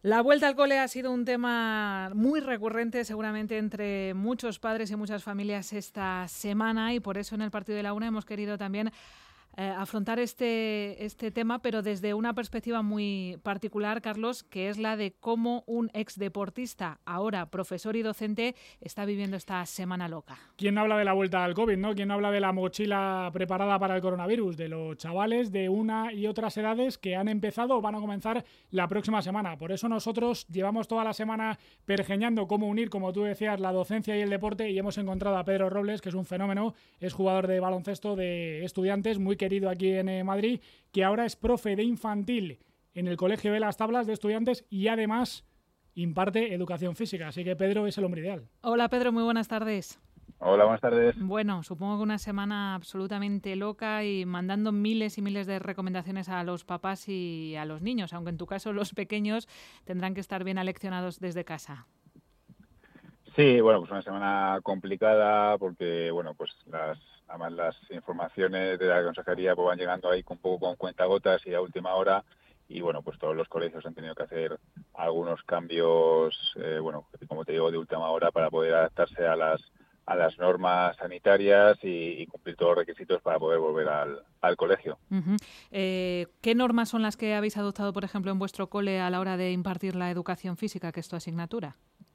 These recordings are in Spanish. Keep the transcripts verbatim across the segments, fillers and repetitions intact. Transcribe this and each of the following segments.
La vuelta al cole ha sido un tema muy recurrente seguramente entre muchos padres y muchas familias esta semana y por eso en el Partido de la Una hemos querido también eh, afrontar este, este tema, pero desde una perspectiva muy particular, Carlos, que es la de cómo un exdeportista, ahora profesor y docente, está viviendo esta semana loca. ¿Quién no habla de la vuelta al COVID, no? ¿Quién no habla de la mochila preparada para el coronavirus? De los chavales de una y otras edades que han empezado o van a comenzar la próxima semana. Por eso nosotros llevamos toda la semana pergeñando cómo unir, como tú decías, la docencia y el deporte, y hemos encontrado a Pedro Robles, que es un fenómeno, es jugador de baloncesto de Estudiantes, muy querido aquí en Madrid, que ahora es profe de infantil en el Colegio de las Tablas de Estudiantes y además imparte educación física. Así que Pedro es el hombre ideal. Hola Pedro, muy buenas tardes. Hola, buenas tardes. Bueno, supongo que una semana absolutamente loca y mandando miles y miles de recomendaciones a los papás y a los niños, aunque en tu caso los pequeños tendrán que estar bien aleccionados desde casa. Sí, bueno, pues una semana complicada porque, bueno, pues las además las informaciones de la consejería pues van llegando ahí un poco con cuentagotas y a última hora y, bueno, pues todos los colegios han tenido que hacer algunos cambios, eh, bueno, como te digo, de última hora para poder adaptarse a las a las normas sanitarias y, y cumplir todos los requisitos para poder volver al, al colegio. Uh-huh. Eh, ¿Qué normas son las que habéis adoptado, por ejemplo, en vuestro cole a la hora de impartir la educación física, que es tu asignatura?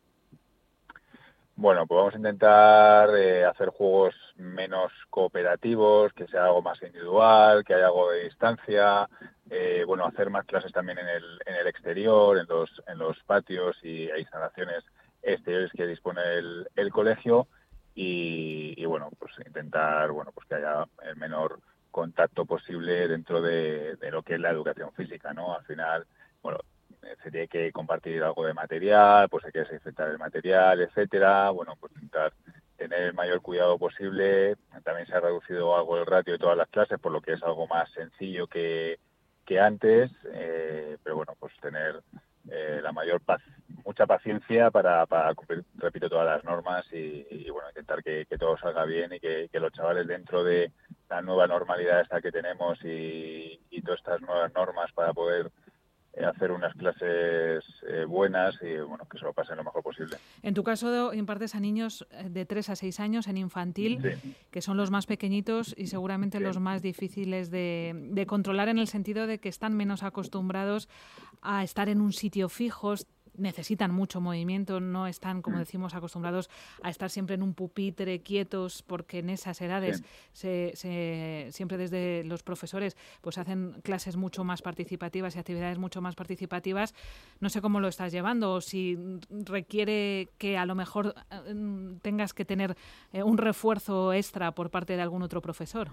Bueno, pues vamos a intentar eh, hacer juegos menos cooperativos, que sea algo más individual, que haya algo de distancia, eh, bueno, hacer más clases también en el, en el exterior, en los, en los patios y instalaciones exteriores que dispone el, el colegio. Y, y bueno, pues intentar bueno pues que haya el menor contacto posible dentro de, de lo que es la educación física, ¿no? Al final, bueno, se tiene que compartir algo de material, pues hay que desinfectar el material, etcétera. Bueno, pues intentar tener el mayor cuidado posible. También se ha reducido algo el ratio de todas las clases, por lo que es algo más sencillo que, que antes, eh, pero bueno, pues tener eh, la mayor paz, mucha paciencia para, para cumplir, repito, todas las normas y, y bueno, intentar que, que todo salga bien y que, que los chavales dentro de la nueva normalidad esta que tenemos y, y todas estas nuevas normas para poder eh, hacer unas clases eh, buenas y bueno, que se lo pasen lo mejor posible. En tu caso impartes a niños de tres a seis años en infantil, sí. que son los más pequeñitos y seguramente sí. los más difíciles de, de controlar en el sentido de que están menos acostumbrados a estar en un sitio fijo, necesitan mucho movimiento, no están, como decimos, acostumbrados a estar siempre en un pupitre quietos, porque en esas edades sí. se, se, siempre desde los profesores pues hacen clases mucho más participativas y actividades mucho más participativas. No sé cómo lo estás llevando, o si requiere que a lo mejor eh, tengas que tener eh, un refuerzo extra por parte de algún otro profesor.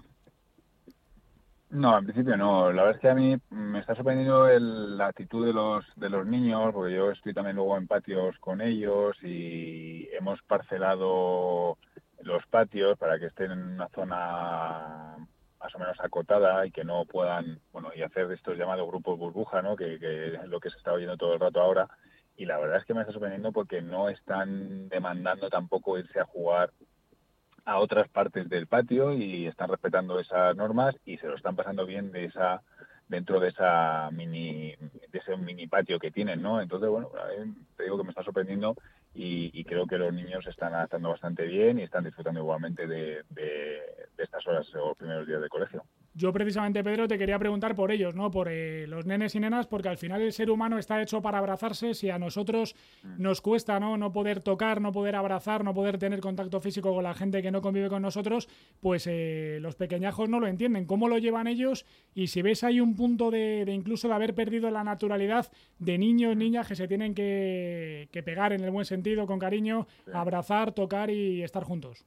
No, en principio no. La verdad es que a mí me está sorprendiendo el, la actitud de los de los niños, porque yo estoy también luego en patios con ellos y hemos parcelado los patios para que estén en una zona más o menos acotada y que no puedan, bueno, y hacer estos llamados grupos burbuja, ¿no? Que, que es lo que se está oyendo todo el rato ahora. Y la verdad es que me está sorprendiendo porque no están demandando tampoco irse a jugar a otras partes del patio y están respetando esas normas y se lo están pasando bien de esa dentro de esa mini de ese mini patio que tienen, ¿no? Entonces, bueno, te digo que me está sorprendiendo y, y creo que los niños se están adaptando bastante bien y están disfrutando igualmente de, de, de estas horas o primeros días de colegio. Yo precisamente, Pedro, te quería preguntar por ellos, ¿no? Por eh, los nenes y nenas, porque al final el ser humano está hecho para abrazarse. Si a nosotros nos cuesta, ¿no? no poder tocar, no poder abrazar, no poder tener contacto físico con la gente que no convive con nosotros, pues eh, los pequeñajos no lo entienden. ¿Cómo lo llevan ellos? Y si ves hay un punto de, de incluso de haber perdido la naturalidad de niños, niñas que se tienen que, que pegar en el buen sentido, con cariño, abrazar, tocar y estar juntos.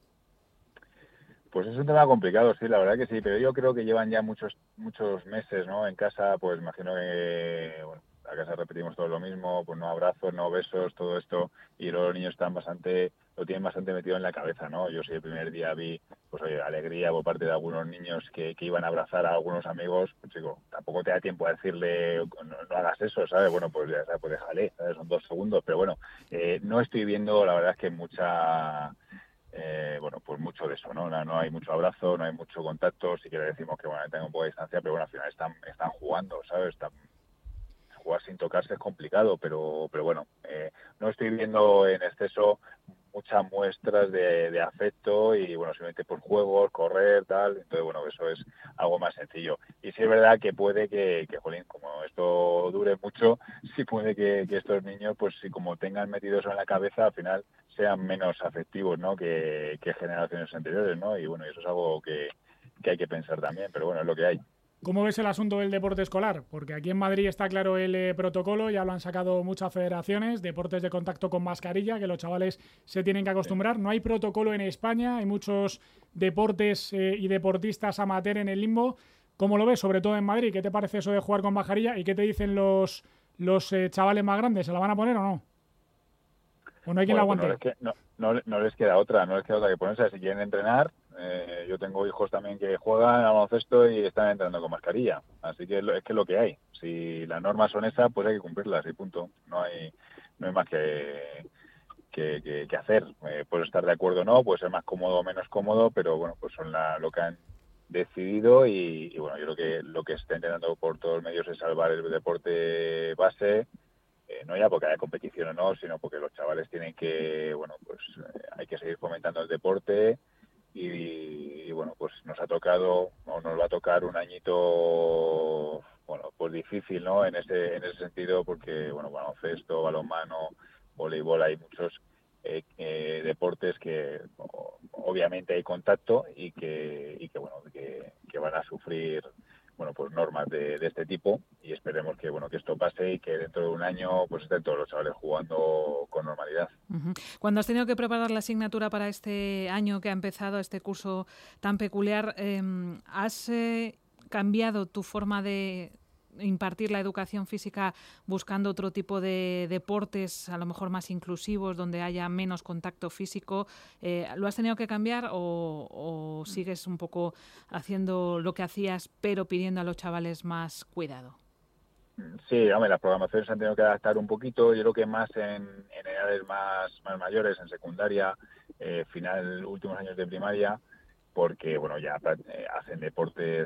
Pues es un tema complicado, sí, la verdad que sí, pero yo creo que llevan ya muchos muchos meses, ¿no? En casa, pues imagino que, bueno, a casa repetimos todo lo mismo, pues no abrazos, no besos, todo esto, y luego los niños están bastante, lo tienen bastante metido en la cabeza, ¿no? Yo sí el primer día vi, pues oye, alegría por parte de algunos niños que, que iban a abrazar a algunos amigos, pues chico, tampoco te da tiempo a decirle, no, no hagas eso, ¿sabes? Bueno, pues ya sabes, pues déjale, ¿sabes? Son dos segundos, pero bueno, eh, no estoy viendo, la verdad es que mucha... Eh, bueno, pues mucho de eso, ¿no? ¿no? No hay mucho abrazo, no hay mucho contacto, sí que le decimos que, bueno, tengan un poco de distancia, pero bueno, al final están, están jugando, ¿sabes? Están jugar sin tocarse es complicado, pero pero bueno, eh, no estoy viendo en exceso muchas muestras de, de afecto y bueno, simplemente por juegos, correr, tal, entonces bueno, eso es algo más sencillo. Y sí es verdad que puede que, que jolín, como esto dure mucho, sí puede que, que estos niños, pues si como tengan metido eso en la cabeza, al final sean menos afectivos, ¿no? Que, que generaciones anteriores, ¿no? Y bueno, eso es algo que, que hay que pensar también, pero bueno, es lo que hay. ¿Cómo ves el asunto del deporte escolar? Porque aquí en Madrid está claro el eh, protocolo, ya lo han sacado muchas federaciones, deportes de contacto con mascarilla, que los chavales se tienen que acostumbrar. No hay protocolo en España, hay muchos deportes eh, y deportistas amateur en el limbo. ¿Cómo lo ves, sobre todo en Madrid? ¿Qué te parece eso de jugar con mascarilla? ¿Y qué te dicen los, los eh, chavales más grandes? ¿Se la van a poner o no? ¿O no hay quien Bueno, la pues no, aguante? les que, no, no, no les queda otra, no les queda otra que ponerse. Si quieren entrenar, eh, yo tengo hijos también que juegan al baloncesto y están entrenando con mascarilla. Así que es, lo, es que es lo que hay. Si las normas son esas, pues hay que cumplirlas y punto. No hay, no hay más que, que, que, que hacer. Eh, puedes estar de acuerdo o no, puede ser más cómodo o menos cómodo, pero bueno, pues son la, lo que han decidido y, y bueno, yo creo que lo que se está intentando por todos los medios es salvar el deporte base. Eh, no ya porque haya competición o no, sino porque los chavales tienen que, bueno, pues eh, hay que seguir fomentando el deporte y, y, bueno, pues nos ha tocado o nos va a tocar un añito, bueno, pues difícil, ¿no? En ese en ese sentido porque, bueno, baloncesto, balonmano, voleibol, hay muchos eh, eh, deportes que o, obviamente hay contacto y que, y que bueno, que, que van a sufrir bueno, pues normas de, de este tipo y esperemos que bueno que esto pase y que dentro de un año pues estén todos los chavales jugando con normalidad. Uh-huh. Cuando has tenido que preparar la asignatura para este año que ha empezado, este curso tan peculiar, eh, ¿has eh, cambiado tu forma de impartir la educación física buscando otro tipo de deportes, a lo mejor más inclusivos, donde haya menos contacto físico? Eh, ¿Lo has tenido que cambiar o, o sigues un poco haciendo lo que hacías, pero pidiendo a los chavales más cuidado? Sí, hombre, las programaciones se han tenido que adaptar un poquito, yo creo que más en, en edades más, más mayores, en secundaria, eh, final, últimos años de primaria, porque bueno ya eh, hacen deportes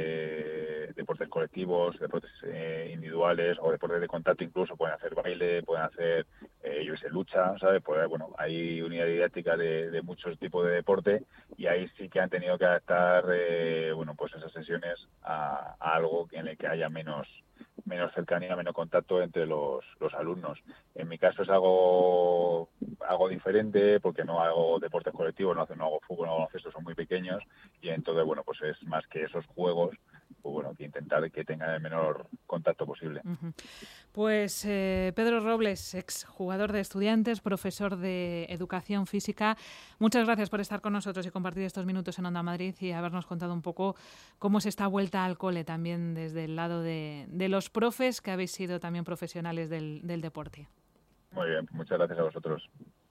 eh, deportes colectivos, deportes eh, individuales o deportes de contacto, incluso pueden hacer baile, pueden hacer eh, yo sé, lucha, ¿sabes? Pues bueno, hay unidad didáctica de, de muchos tipos de deporte y ahí sí que han tenido que adaptar eh, bueno pues esas sesiones a, a algo en el que haya menos menos cercanía, menos contacto entre los, los alumnos. En mi caso es algo algo diferente porque no hago deportes colectivos, no, no hago fútbol, no hago baloncesto, son muy pequeños y entonces, bueno, pues es más que esos juegos, pues bueno, que intentar que tengan el menor contacto posible. Uh-huh. Pues eh, Pedro Robles, ex jugador de Estudiantes, profesor de Educación Física, muchas gracias por estar con nosotros y compartir estos minutos en Onda Madrid y habernos contado un poco cómo es esta vuelta al cole también desde el lado de, de los profes que habéis sido también profesionales del, del deporte. Muy bien, muchas gracias a vosotros.